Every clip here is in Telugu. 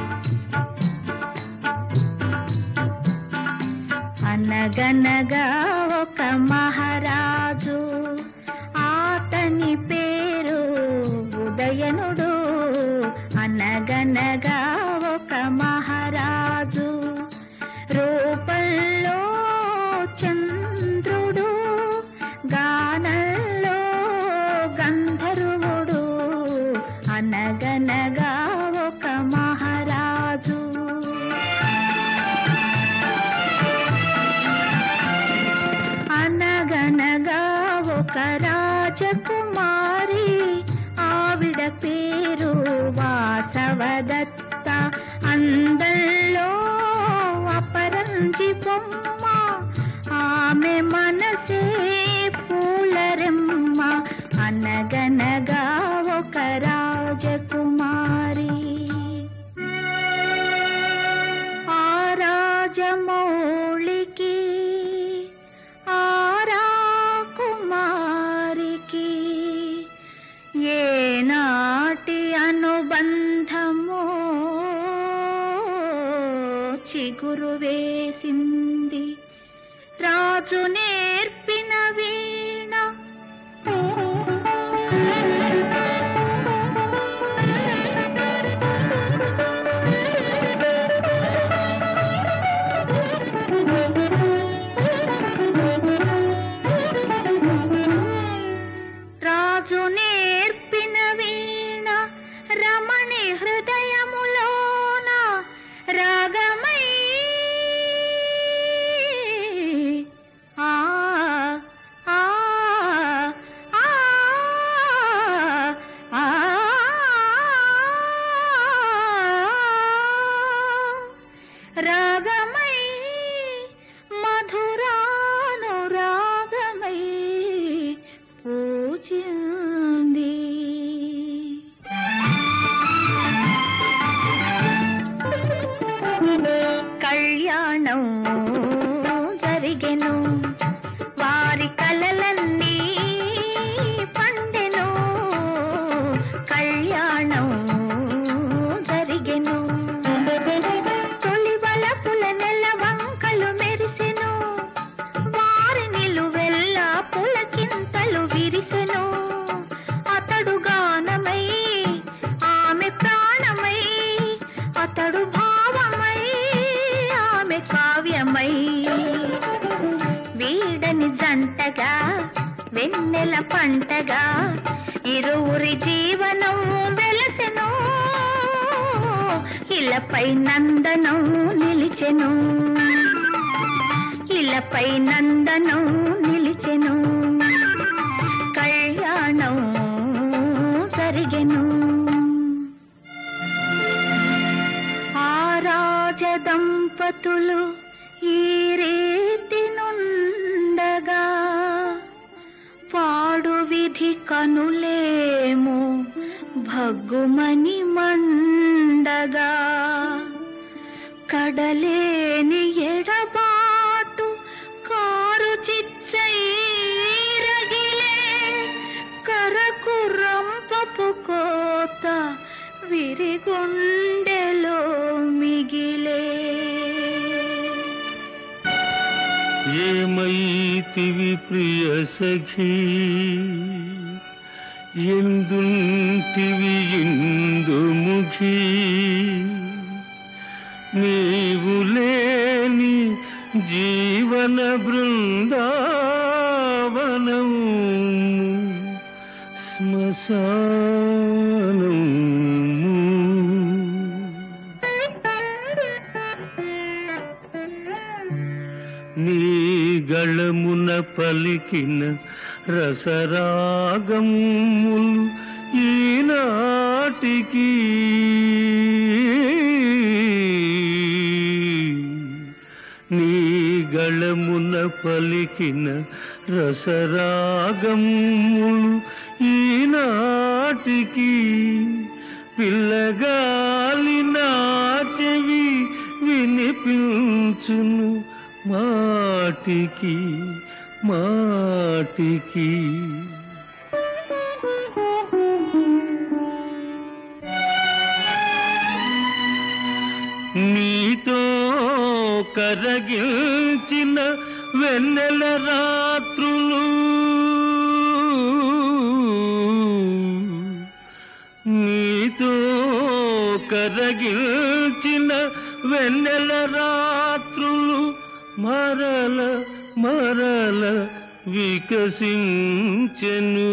అనగనగా ఒక మహారాజు, అతని పేరు ఉదయనుడు. అనగనగా ఒక మహారాజు, రూపంలో చంద్రుడు, గానంలో గంధర్వుడు. అనగనగా ఒక మహారాజు. అనగనగా ఒక రాజకుమారి, ఆవిడ పేరు వాసవదత్త. అందంలో అపరంజి బొమ్మ, ఆమె మనసే పూలరెమ్మ. అనగనగా ఒక రాజకుమారి. ఆ రాజమౌళికి ఆ రాకుమారికి ఏనాటి అనుబంధమో చిగురు వేసింది. రాజు నేర్పిన వీణ రాజు నేర్పిన వీణ రమణి హృదయములోన రాగమై ఆ ఆ ఆ ఆ రాగమై మధురానురాగమై పూజింది. కళ్యాణం జరిగెను, వారి కలలన్నీ పండెను. కళ్యాణం జరిగెను, తొలి వలపుల నెలవంకలు మెరిసెను. వారి నిలువెల్లా పులకింతలు విరిసెను. అతడు గానమై, ఆమె ప్రాణమై, అతడు భావమై, ఆమె కావ్యమై. వీడని జంటగా వెన్నెల పంటగా ఇరువురి జీవనం వెలసెను. ఇలపై నందనం నిలిచెను, ఇలపై నందనం నిలిచెను. కళ్యాణం జరిగెను. ఆ రాజదంపతులు ఈ రీతి నుండగా, పాడు విధి కనులేమో భగ్గుమని మండగా. కడలేని ఎడబాటు కారు చిచ్చై రగిలే, కరకు రంపపు కోత విరిగుండెలో మిగిలే. ఏమైతివి ప్రియ సఖీ, ఎందుంటివి ఇందుముఖీ. నీవు లేని జీవన బృందావనం శ్మశానం. నీ గళమున పలికిన రసరాగములు ఈనాటికి నీ గళమున పలికిన రసరాగములు ఈనాటికి పిల్లగాలి నా చెవి వినిపించును మాటికి మాటికి. నీతో కరగిల్చిన వెన్నెల రాత్రులు నీతో కరగిల్చిన వెన్నెల రాత్రులు మరల మరల వికసించెను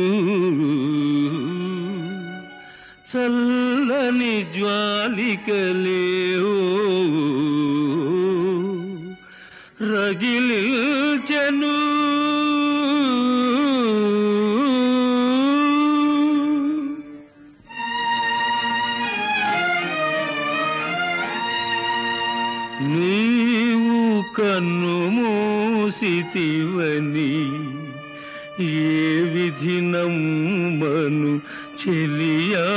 చల్లని జ్వాలికలేవో రగిలిచెను నీవు కన్ను మూసితివని ఏ విధి నమ్మను చెలియా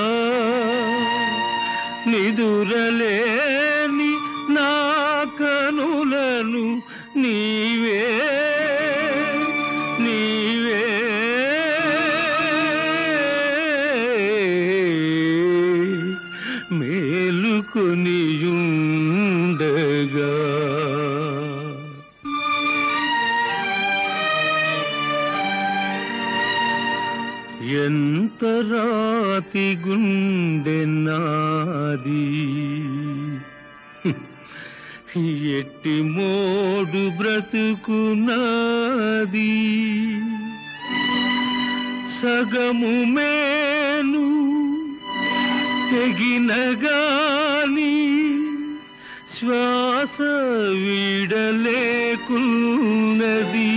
నిదురలేని నా కనులను నీవే నీవే మేలుకొనియుండగా ఎంత రాతి గుండె నాది ఎట్టి మోడు బ్రతుకు నాది సగము మేను తెగినగాని శ్వాస వీడలేకున్నది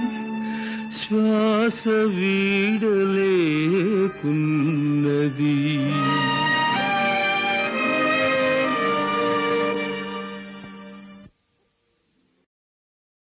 శ్వాస వీడలేకున్నది